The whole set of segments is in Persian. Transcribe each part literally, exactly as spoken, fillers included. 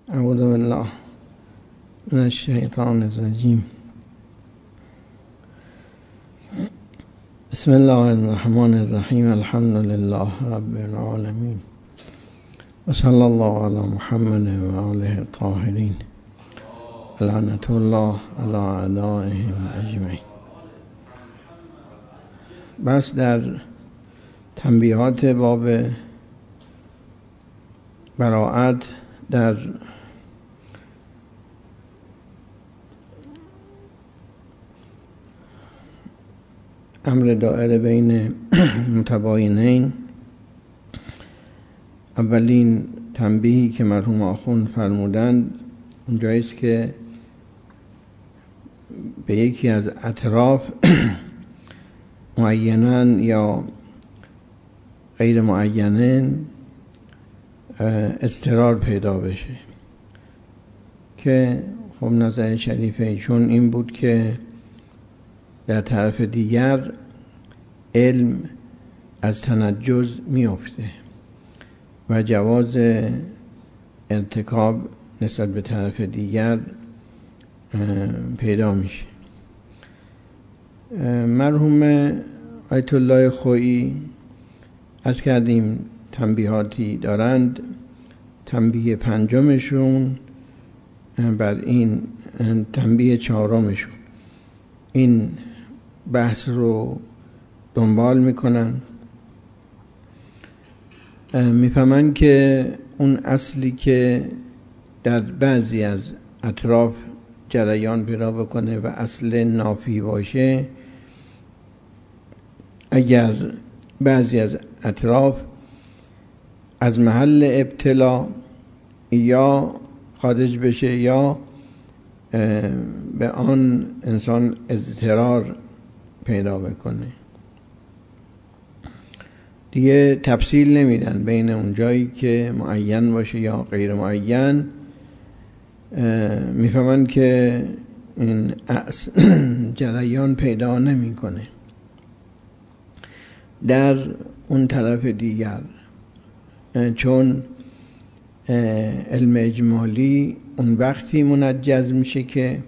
اعوذ بالله من الشیطان الرجیم. بسم الله الرحمن الرحیم. الحمد لله رب العالمین و صلی الله علی محمد و آله الطاهرین لعنت الله علی اعدائهم اجمعین. بس در تنبیهات باب براءت در امر دائره بین متباینین، اولین تنبیهی که مرحوم آخوند فرمودند اونجایی است که به یکی از اطراف معینن یا غیر معینن اضطرار پیدا بشه، که خب نظر شریفه ایشون این بود که در طرف دیگر علم از تنجز میفته و جواز ارتکاب نسبت به طرف دیگر پیدا میشه. مرحوم آیت الله خویی از کردیم تنبیهاتی دارند. تنبیه پنجمشون بر این تنبیه چهارمشون این بحث رو دنبال میکنن، میفهمن که اون اصلی که در بعضی از اطراف جریان پیدا بکنه و اصل نافی باشه، اگر بعضی از اطراف از محل ابتلا یا خارج بشه یا به آن انسان اضطرار پیدا بکنه، دیگه تفصیل نمیدن بین اون جایی که معین باشه یا غیر معین. میفهمن که این جریان پیدا نمیکنه. در اون طرف دیگر چون علم اجمالی اون وقتی منجز میشه که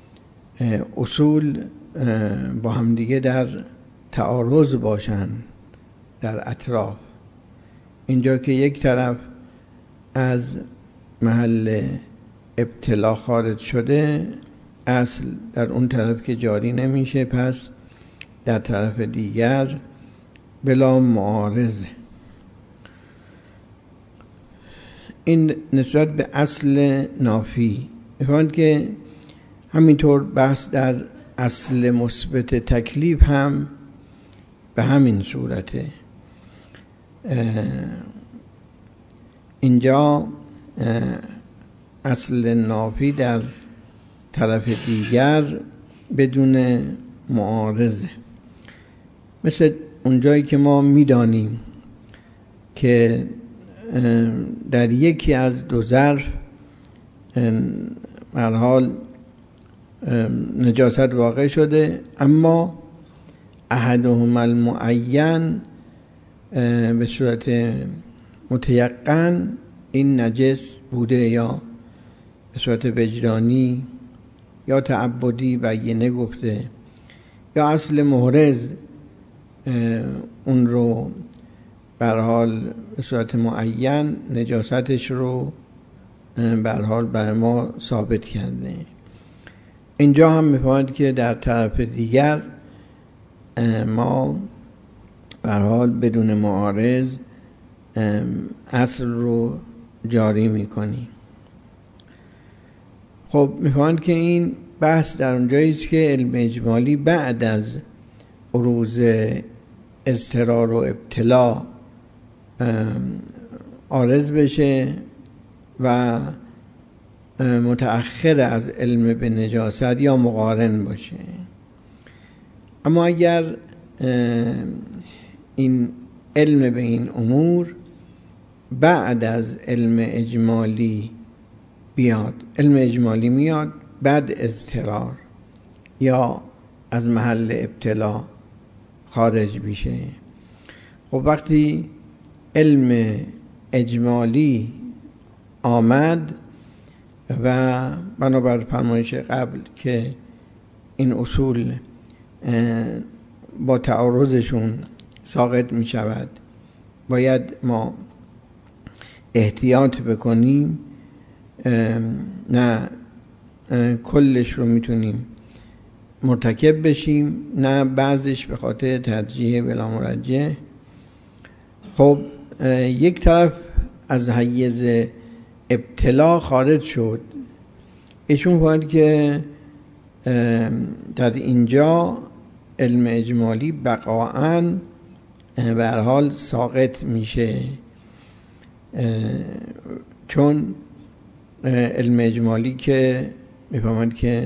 اصول با همدیگه در تعارض باشن در اطراف. اینجا که یک طرف از محل ابتلا خارج شده، اصل در اون طرف که جاری نمیشه، پس در طرف دیگر بلا معارضه. این نسبت به اصل نافی. می‌فهمند که همینطور بحث در اصل مثبت تکلیف هم به همین صورته. اینجا اصل نافی در طرف دیگر بدون معارضه، مثل اونجایی که ما میدانیم که در یکی از دو ظرف به هر حال نجاست واقع شده، اما احدهما المعین به صورت متیقن این نجس بوده، یا به صورت وجدانی یا تعبدی بیینه گفته، یا اصل محرز اون رو به هر حال به صورت معین نجاستش رو به هر حال بر ما ثابت کرده. اینجا هم می‌فهمید که در طرف دیگر ما به هر حال بدون معارض اصل رو جاری می‌کنیم. خب می‌فهمید که این بحث در اونجایی است که علم اجمالی بعد از عروض اضطرار و ابتلا عارض بشه و متأخر از علم به نجاست یا مقارن باشه. اما اگر این علم به این امور بعد از علم اجمالی بیاد، علم اجمالی میاد بعد اضطرار یا از محل ابتلا خارج میشه، خب وقتی علم اجمالی آمد و بنابر فرمایش قبل که این اصول با تعارضشون ساقط می شود، باید ما احتیاط بکنیم، نه کلش رو میتونیم مرتکب بشیم، نه بعضش به خاطر ترجیح بلا مرجح. خب یک طرف از حیز ابتلا خارج شد، ایشون باید که در اینجا علم اجمالی بقاعاً به هر حال ساقط میشه، چون علم اجمالی که میفهمند که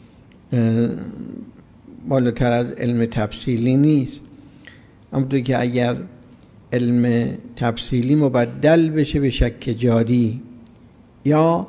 بالاتر از علم تفصیلی نیست، همونطور که اگر علم تفصیلی مبدل بشه به شک جاری یا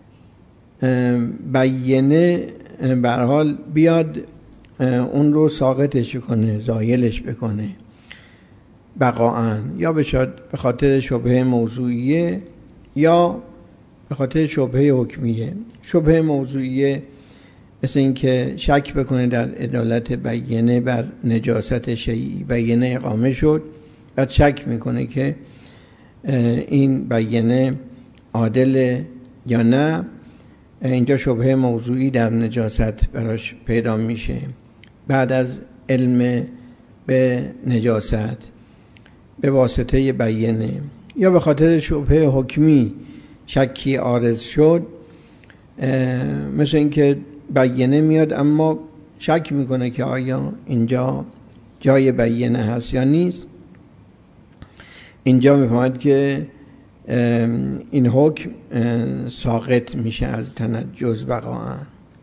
بیینه به هر حال بیاد اون رو ساقطش کنه، زایلش بکنه بقاعاً، یا به خاطر شبهه موضوعیه یا به خاطر شبهه حکمیه. شبهه موضوعیه مثل این که شک بکنه در عدالت بیینه بر نجاست شیئی، بیینه اقامه شد بعد شک میکنه که این بیینه عادل یا نه، اینجا شبهه موضوعی در نجاست براش پیدا میشه بعد از علم به نجاست به واسطه بیینه، یا به خاطر شبهه حکمی شکی عارض شد، مثل اینکه بیینه میاد اما شک میکنه که آیا اینجا جای بیینه هست یا نیست. اینجا میفهمد که این حکم ساقط میشه از تنجز بقاعاً،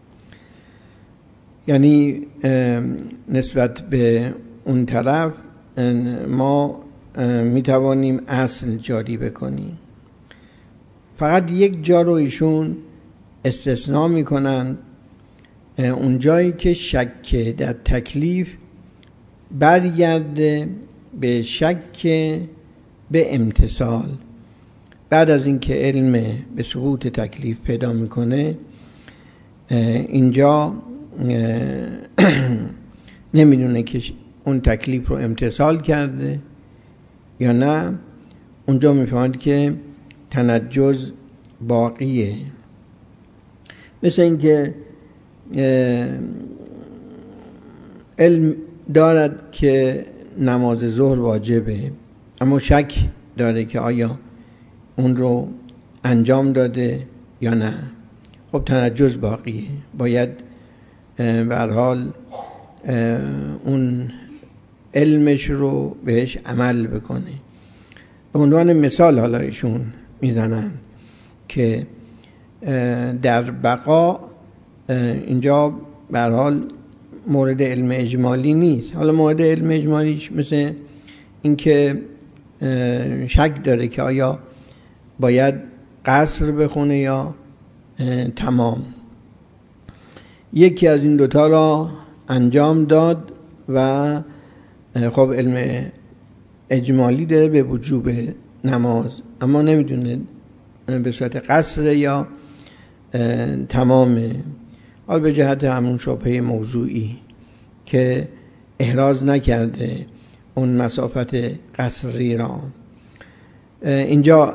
یعنی نسبت به اون طرف ما میتوانیم اصل جاری بکنیم. فقط یک جا رو ایشون استثناء میکنن، اون جایی که شک در تکلیف برگرده به شک به امتثال. بعد از اینکه علم به ثبوت تکلیف پیدا میکنه، اینجا نمیدونه که اون تکلیف رو امتثال کرده یا نه، اونجا میفهمد که تنجز باقیه. مثل اینکه علم دارد که نماز ظهر واجبه اما شک داره که آیا اون رو انجام داده یا نه، خب تنجز باقیه، باید به هر حال اون علمش رو بهش عمل بکنه. به عنوان مثال حالا ایشون میزنن که در بقا اینجا به هر حال مورد علم اجمالی نیست. حالا مورد علم اجمالیش مثل اینکه شک داره که آیا باید قصر بخونه یا تمام. یکی از این دوتا را انجام داد و خب علم اجمالی داره به وجوب نماز، اما نمیدونه به صورت قصر یا تمامه. حال به جهت همون شبهه موضوعی که احراز نکرده اون مسافت قصری را. اینجا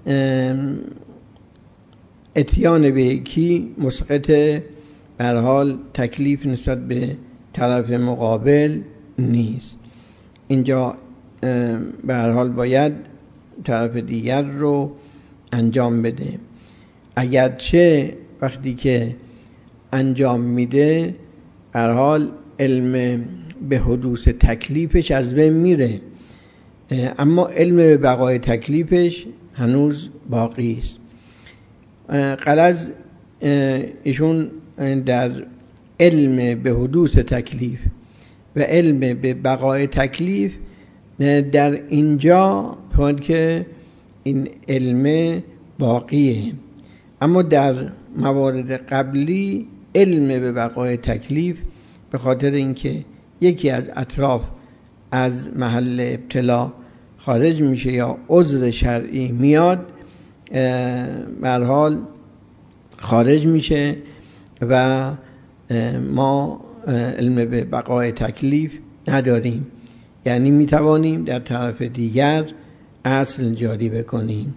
اتیان به یکی مسقط به هر حال تکلیف نسبت به طرف مقابل نیست. اینجا به هر حال باید طرف دیگر رو انجام بده، اگرچه وقتی که انجام میده به هر حال علم به حدوث تکلیفش از بین میره، اما علم به بقای تکلیفش هنوز باقی است. غرض ایشون در علم به حدوث تکلیف و علم به بقای تکلیف در اینجا فهمید که این علم باقیه، اما در موارد قبلی علم به بقای تکلیف به خاطر اینکه یکی از اطراف از محل ابتلا خارج میشه یا عذر شرعی میاد، به هر حال خارج میشه و ما علم به بقای تکلیف نداریم، یعنی میتوانیم در طرف دیگر اصل جاری بکنیم.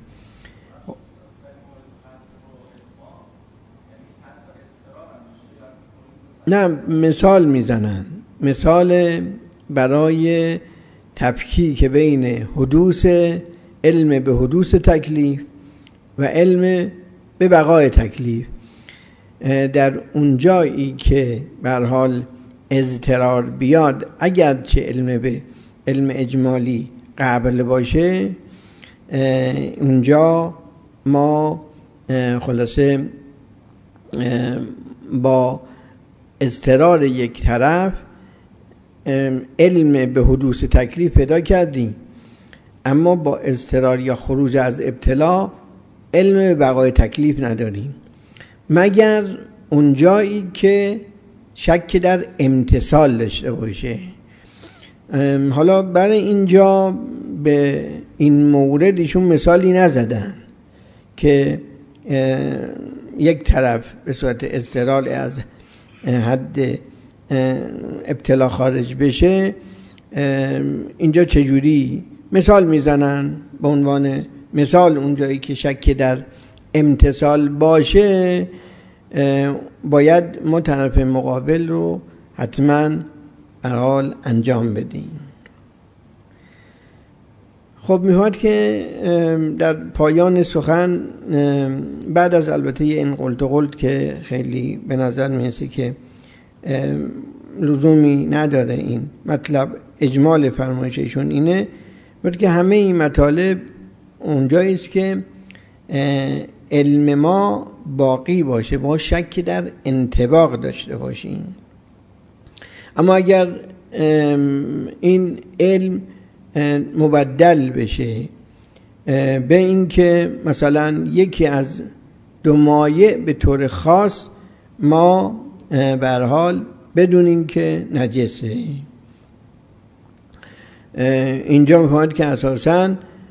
نه، مثال میزنن، مثال برای تفکیک بین حدوث علم به حدوث تکلیف و علم به بقای تکلیف. در اون جایی که به هر حال اضطرار بیاد، اگرچه علم به علم اجمالی قبل باشه، اونجا ما خلاصه با اضطرار یک طرف علم به حدوث تکلیف پیدا کردیم، اما با اضطرار یا خروج از ابتلا علم به بقای تکلیف نداریم، مگر اونجایی که شک در امتثال داشته باشه. حالا برای اینجا به این مورد ایشون مثالی نزدن که یک طرف به صورت اضطرار از حد ابتلا خارج بشه. اینجا چجوری مثال میزنن؟ به عنوان مثال اونجایی که شک در امتثال باشه باید ما طرف مقابل رو حتما حال انجام بدیم. خب میخواد که در پایان سخن بعد از البته این قلت و قلت که خیلی به نظر میرسه که لزومی نداره این مطلب، اجمال فرمایششون اینه بود که همه این مطالب اونجایی است که علم ما باقی باشه، با شک در انطباق داشته باشیم. اما اگر این علم مبدل بشه به این که مثلا یکی از دو مایع به طور خاص ما به هر حال بدونیم که نجسه، اینجا میفهمید که اساساً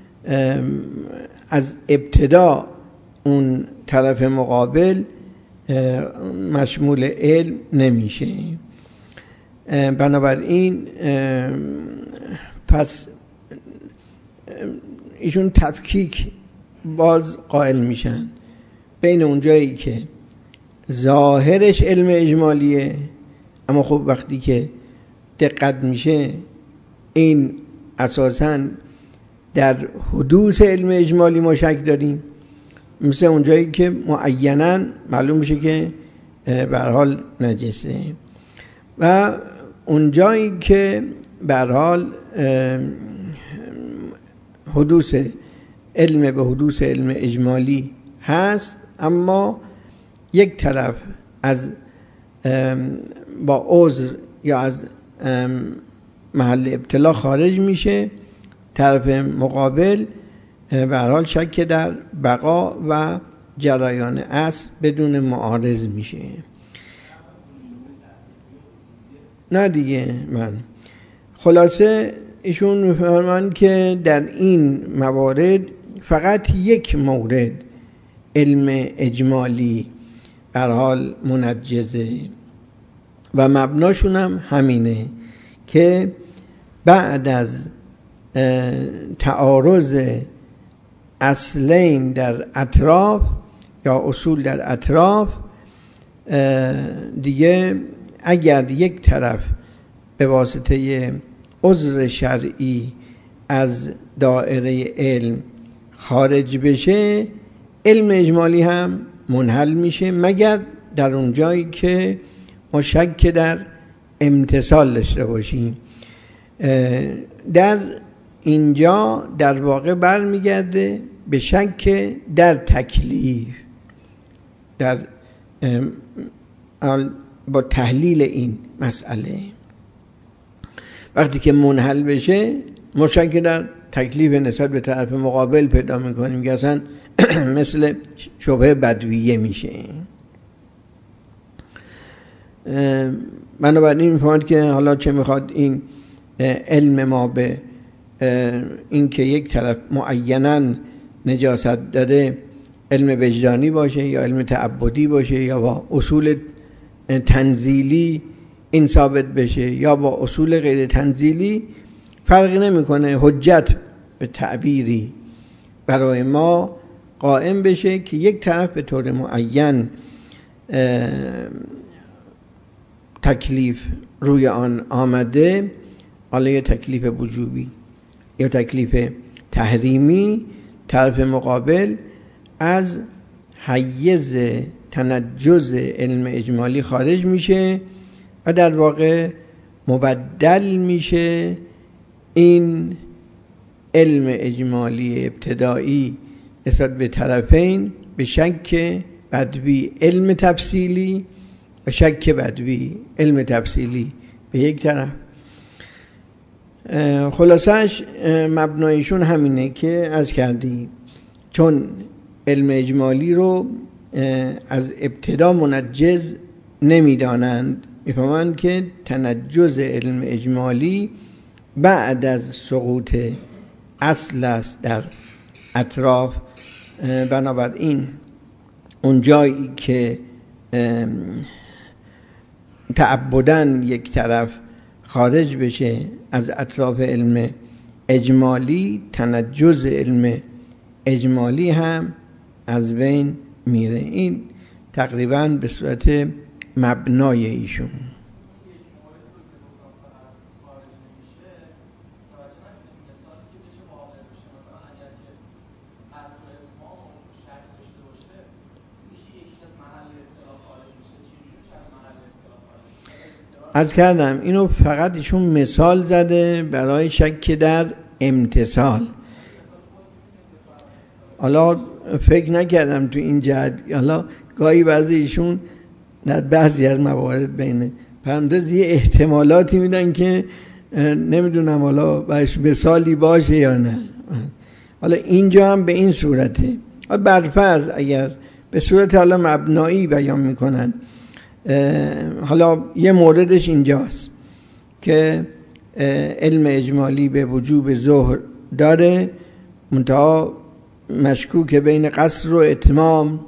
از ابتدا اون طرف مقابل مشمول علم نمیشه. بنابراین پس ایشون تفکیک باز قائل میشن بین اونجایی که ظاهرش علم اجمالیه، اما خب وقتی که دقت میشه این اساساً در حدوث علم اجمالی ما شک داریم، مثل اونجایی که معیناً معلوم میشه که به هر حال نجسه، و اونجایی که به هر حال حدوث علم به حدوث علم اجمالی هست، اما یک طرف از با عذر یا از محل ابتلا خارج میشه، طرف مقابل به هر حال شک در بقا و جریان اصل بدون معارض میشه. نه دیگه، من خلاصه ایشون میفرمان که در این موارد فقط یک مورد علم اجمالی به هر حال منجزه و مبناشون هم همینه که بعد از تعارض اصلین در اطراف یا اصول در اطراف دیگه اگر یک طرف به واسطه عذر شرعی از دایره علم خارج بشه، علم اجمالی هم منحل میشه، مگر در اون جایی که ما شک در امتثال داشته باشیم. در اینجا در واقع برمیگرده به شک در تکلیف، در با تحلیل این مسئله وقتی که منحل بشه ما شک در تکلیف نسبت به طرف مقابل پیدا میکنیم که اصلا مثل شبهه بدویه میشه. بنابراین میفهمد که حالا چه میخواد این علم ما به این که یک طرف معیناً نجاست داره علم وجدانی باشه یا علم تعبدی باشه یا با اصول تنزیلی این ثابت بشه یا با اصول غیر تنزیلی، فرقی نمیکنه. حجت به تعبیری برای ما قائم بشه که یک طرف به طور معین تکلیف روی آن آمده، حالا یه تکلیف وجوبی یا تکلیف تحریمی، طرف مقابل از حیز تنجز علم اجمالی خارج میشه و در واقع مبدل میشه این علم اجمالی ابتدایی نسبت به طرفین به شک بدوی علم تفصیلی و شک بدوی علم تفصیلی به یک طرف. خلاصش مبنایشون همینه که عرض کردیم، چون علم اجمالی رو از ابتدا منجز نمیدانند، میفهمند که تنجز علم اجمالی بعد از سقوط اصل است در اطراف. بنابراین اون جایی که تعبداً یک طرف خارج بشه از اطراف علم اجمالی، تنجز علم اجمالی هم از بین میره. این تقریباً به صورت مبنای ایشون. از کردم اینو فقط ایشون مثال زده برای شک در امتصال. حالا فکر نکردم تو این جهت، حالا گاهی بعضی ایشون در بعضی از موارد بین پرنداز یه احتمالاتی میدن که نمیدونم حالا باش مثالی باشه یا نه. حالا اینجا هم به این صورته. برفرض اگر به صورت حالا مبنایی بیان میکنن، حالا یه موردش اینجاست که علم اجمالی به وجوب ظهر داره، منتها مشکوک بین قصر و اتمام.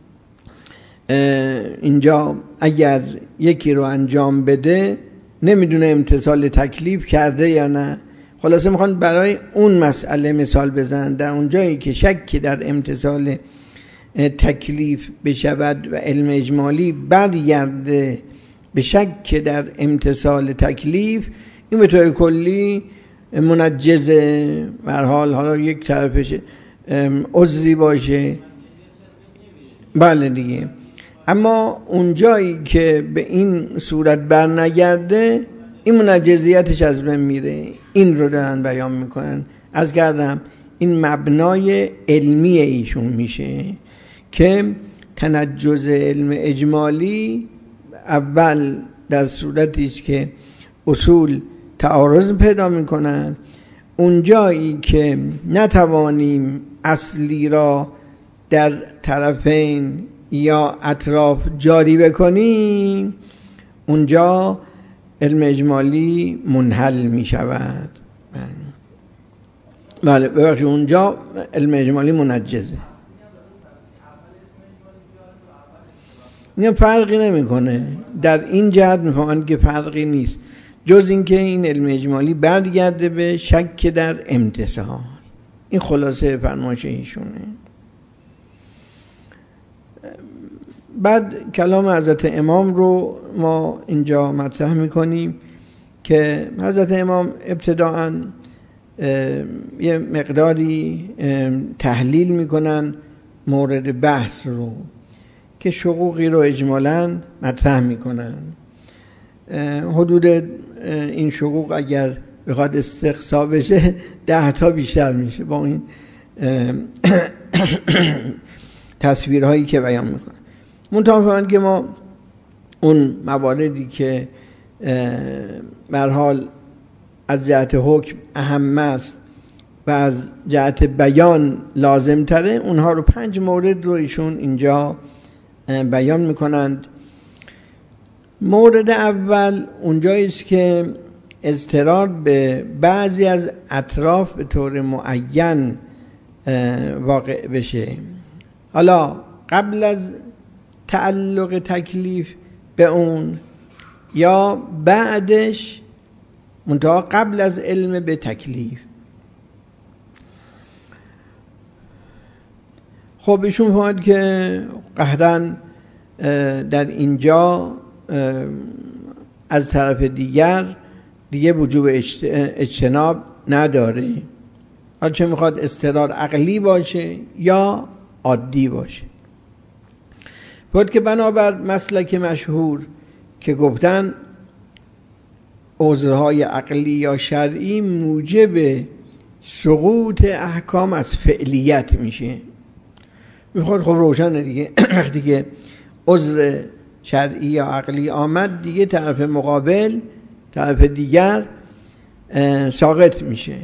اینجا اگر یکی رو انجام بده نمیدونه امتصال تکلیف کرده یا نه. خلاصه میخوان برای اون مسئله مثال بزنن، در اون جایی که شک در امتصال تکلیف بشود و علم اجمالی برگرده به شک در امتصال تکلیف، این به طور کلی منجزه. به هر حال حالا یک طرفش عذری باشه، بله دیگه. اما اون جایی که به این صورت برنگرده این منجزیتش از بین میره. این رو دارن بیان میکنن. از کردم این مبنای علمی ایشون میشه که تنجز علم اجمالی اول در صورتی است که اصول تعارض پیدا میکنن، اون جایی که نتوانیم اصلی را در طرفین یا اطراف جاری بکنیم، اونجا علم اجمالی منحل می شود. بله ببخشید، اونجا علم اجمالی منجزه. این فرقی نمیکنه، در این جهت میفهمند که فرقی نیست، جز اینکه این علم اجمالی برگرده به شک در امتصال. این خلاصه فرمایش ایشونه. بعد کلام حضرت امام رو ما اینجا مطرح میکنیم که حضرت امام ابتداءً یه مقداری تحلیل میکنن مورد بحث رو که شقوقی رو اجمالاً مطرح میکنن. حدود این شقوق اگر بخواد استقصا بشه ده تا بیشتر میشه با این تصویرهایی که بیان میکنن. منتها فهمند که ما اون مواردی که به هر حال از جهت حکم اهم است و از جهت بیان لازم تره، اونها رو پنج مورد رو ایشون اینجا بیان میکنند. مورد اول اونجایی است که اضطرار به بعضی از اطراف به طور معین واقع بشه. حالا قبل از تعلق تکلیف به اون یا بعدش، منتها قبل از علم به تکلیف. خب ایشون فهمید که قهرن در اینجا از طرف دیگر دیگه وجوب اجتناب نداره، حالا چه میخواد اضطرار عقلی باشه یا عادی باشه. بود که بنابر مسلک مشهور که گفتن عذرهای عقلی یا شرعی موجب سقوط احکام از فعلیت میشه. میخواد خب روشنه دیگه وقتی که عذر شرعی یا عقلی آمد دیگه طرف مقابل، طرف دیگر ساقط میشه.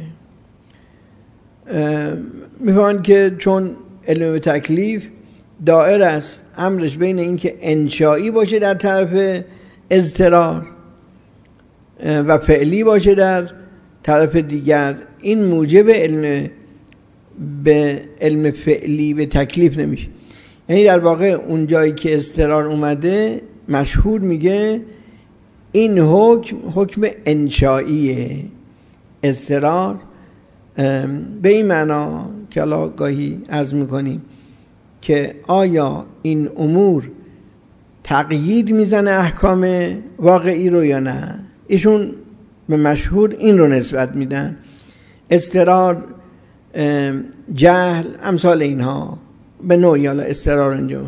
میفهمن که چون علم به تکلیف دائر است امرش بین این که انشایی باشه در طرف اضطرار و فعلی باشه در طرف دیگر، این موجب علم به علم فعلی به تکلیف نمیشه. یعنی در واقع اون جایی که اضطرار اومده مشهور میگه این حکم حکم انشائیه. اضطرار به این معنا که الان گاهی عرض میکنیم که آیا این امور تقیید میزنه احکام واقعی رو یا نه، ایشون به مشهور این رو نسبت میدن. اضطرار، جهل، امثال اینها به نوعی. حالا اضطرار اینجا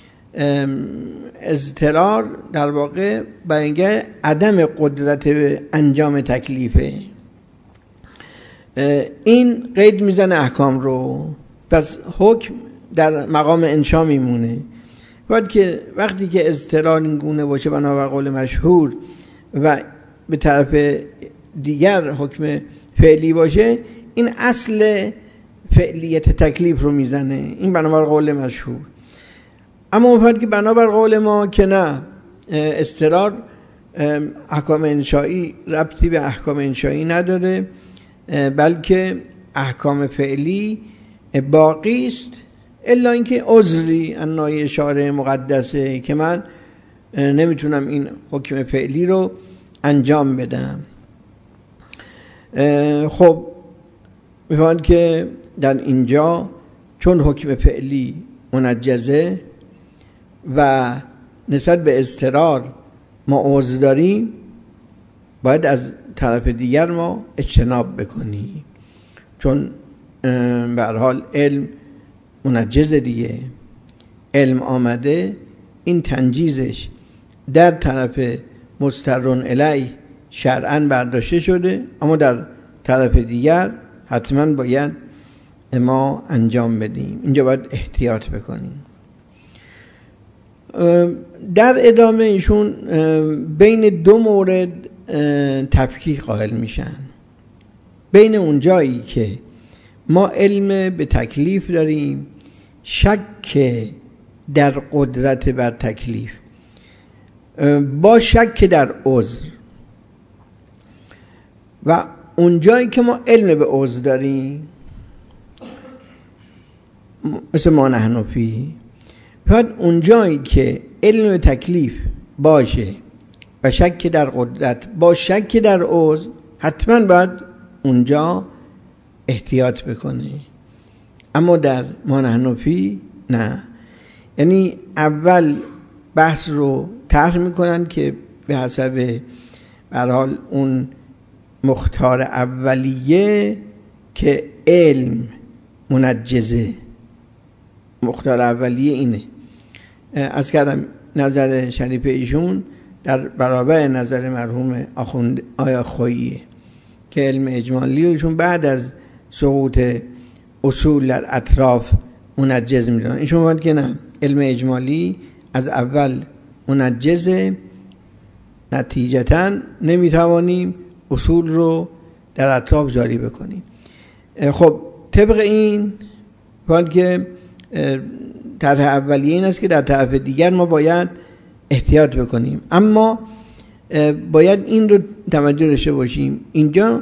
اضطرار در واقع برای عدم قدرت انجام تکلیفه، این قید میزنه احکام رو، پس حکم در مقام انشا میمونه. باید که وقتی که اضطرار این گونه باشه بنابر قول مشهور و به طرف دیگر حکم فعلی باشه، این اصل فعلیت تکلیف رو میزنه، این بنابر قول مشهور. اما اون فرد که بنابر قول ما که نه، اضطرار احکام انشایی ربطی به احکام انشایی نداره، بلکه احکام فعلی باقی است، الا اینکه عذری انای شارع مقدسه که من نمیتونم این حکم فعلی رو انجام بدم. خب میفهمند که در اینجا چون حکم فعلی منجزه و نسبت به اضطرار ما عذر داریم، باید از طرف دیگر ما اجتناب بکنیم، چون به هر حال علم منجز دیگه، علم آمده، این تنجیزش در طرف مسترون الی شرعاً برداشته شده، اما در طرف دیگر حتما باید ما انجام بدیم. اینجا باید احتیاط بکنیم. در ادامه ایشون بین دو مورد تفکیک قائل میشن، بین اون جایی که ما علم به تکلیف داریم، شک در قدرت بر تکلیف با شک در عذر، و اون جایی که ما علم به عذر داریم مثل ما نحنفی، باید اون جایی که علم به تکلیف باشه و شک در قدرت با شک در عذر، حتما باید اونجا احتیاط بکنه. اما در ما نحنفی نه، یعنی اول بحث رو طرح میکنن که به حسب به هر حال اون مختار اولیه که علم منجزه، مختار اولیه اینه. از کردم نظر شریف ایشون در برابر نظر مرحوم آخوند آیا خوییه که علم اجمالی ایشون بعد از سقوط اصول در اطراف منجز میدونن. ایشون باید که نه، علم اجمالی از اول منجزه، نتیجتاً نمیتوانیم اصول رو در اطراف جاری بکنیم. خب طبق این باید که طرف اولیه این است که در طرف دیگر ما باید احتیاط بکنیم، اما باید این رو توجه داشته باشیم اینجا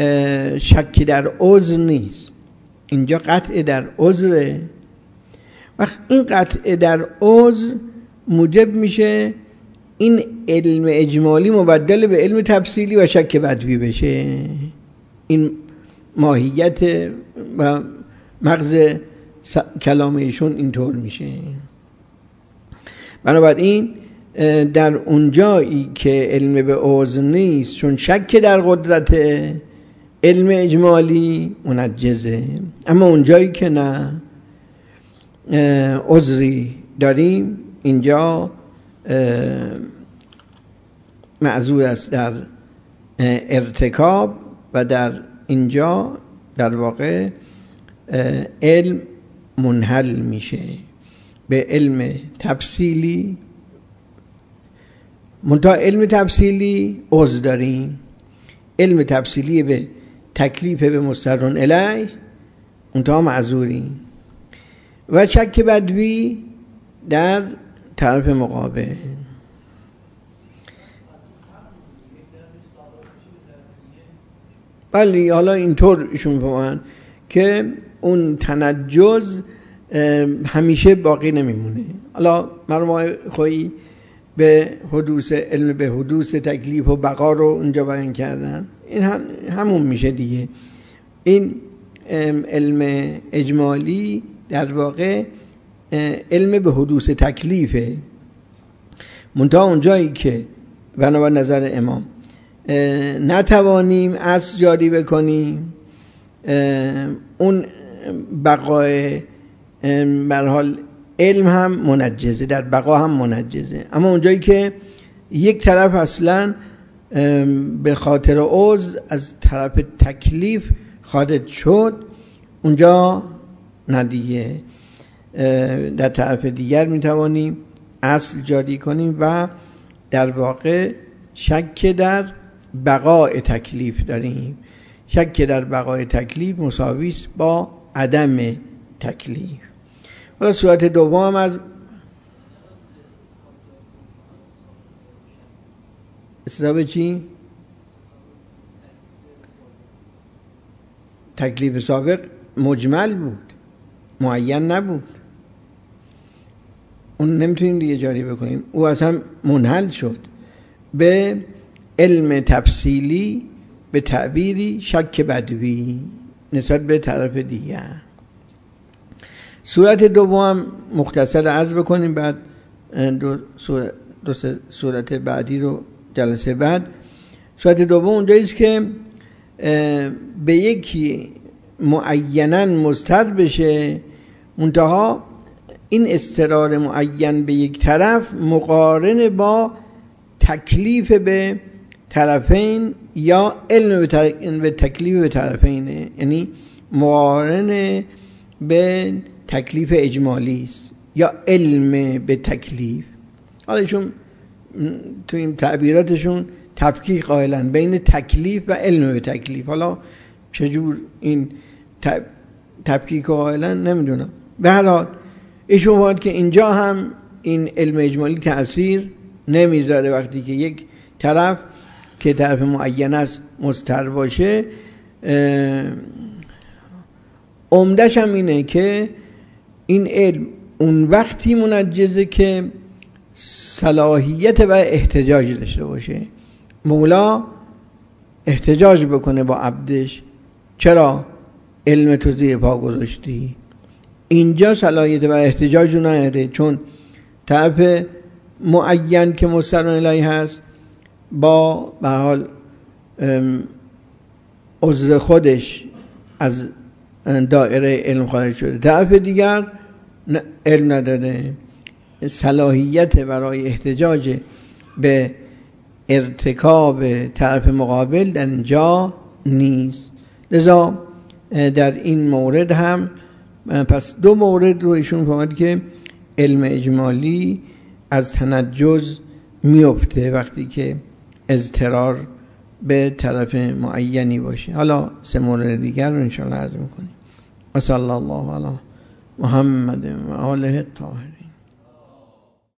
شکی در عذر نیست، اینجا قطع در عذره، وقت این قطع در عذر موجب میشه این علم اجمالی مبدل به علم تفصیلی و شک بدوی بشه. این ماهیت و مغز کلام ایشون اینطور میشه. بنابراین در اونجایی که علم به عذر نیست، چون شک در قدرت علم اجمالی منجزه، اما اونجایی که نه عذری داریم، اینجا معذور است در ارتکاب و در اینجا در واقع علم منحل میشه به علم تفصیلی. منتها علم تفصیلی عذر داریم، علم تفصیلی به تکلیف به مسترون الیه منتها معذوریم، و شک بدوی در طرف مقابل. بله، حالا اینطور ایشون میفهمن که اون تنجز همیشه باقی نمیمونه. حالا مرموهای خویی به حدوث علم به حدوث تکلیف و بقا رو اونجا بیان کردن، این هم همون میشه دیگه. این علم اجمالی در واقع علم به حدوث تکلیفه، منتها اونجایی که بنابر نظر امام نتوانیم اصل جاری بکنیم، اون بقای به هر حال علم هم منجزه، در بقا هم منجزه. اما اونجایی که یک طرف اصلا به خاطر عذر از طرف تکلیف خارج شد، اونجا ندیه در طرف دیگر میتوانیم اصل جاری کنیم و در واقع شک در بقای تکلیف داریم. شک در بقای تکلیف مساوی است با عدم تکلیف. حالا صورت دوم از استثاب چی؟ تکلیف سابق مجمل بود، معین نبود، اون نمیتونیم دیگه جاری بکنیم، او اصلا منحل شد به علم تفصیلی به تعبیری شک بدوی نسبت به طرف دیگر. صورت دوم مختصر عرض بکنیم، بعد دو صورت, دو صورت بعدی رو جلسه بعد. صورت دوم اونجایی است که به یکی معیناً مضطر بشه، منتها این اضطرار معین به یک طرف مقارن با تکلیف به طرفین یا علم به تکلیف به طرفینه، یعنی مقارن به تکلیف اجمالی است یا علم به تکلیف. حالشون تو این تعبیراتشون تفکیک قائلن بین تکلیف و علم به تکلیف. حالا چجور این تفکیک قائلن نمیدونم. به هر حال ایشون باید که اینجا هم این علم اجمالی تأثیر نمیذاره وقتی که یک طرف که طرف معین است مضطر باشه. عمدش هم اینه که این علم اون وقتی منجزه که صلاحیت و احتجاج داشته باشه. مولا احتجاج بکنه با عبدش، چرا علم تو زیر پا گذاشتی؟ اینجا صلاحیت و احتجاج رو نداره، چون طرف معین که مسترون الهی هست با به حال عذر خودش از دایره علم خارج شده، طرف دیگر علم نداره، صلاحیت برای احتجاج به ارتکاب طرف مقابل در اینجا نیست. لذا در این مورد هم پس دو مورد رو ایشون فهمید که علم اجمالی از تنجز میفته وقتی که اضطرار به طرف معینی باشه. حالا سه مورد دیگر رو انشاءالله عرض میکنیم. و صلی الله علی محمد و آله الطاهرین.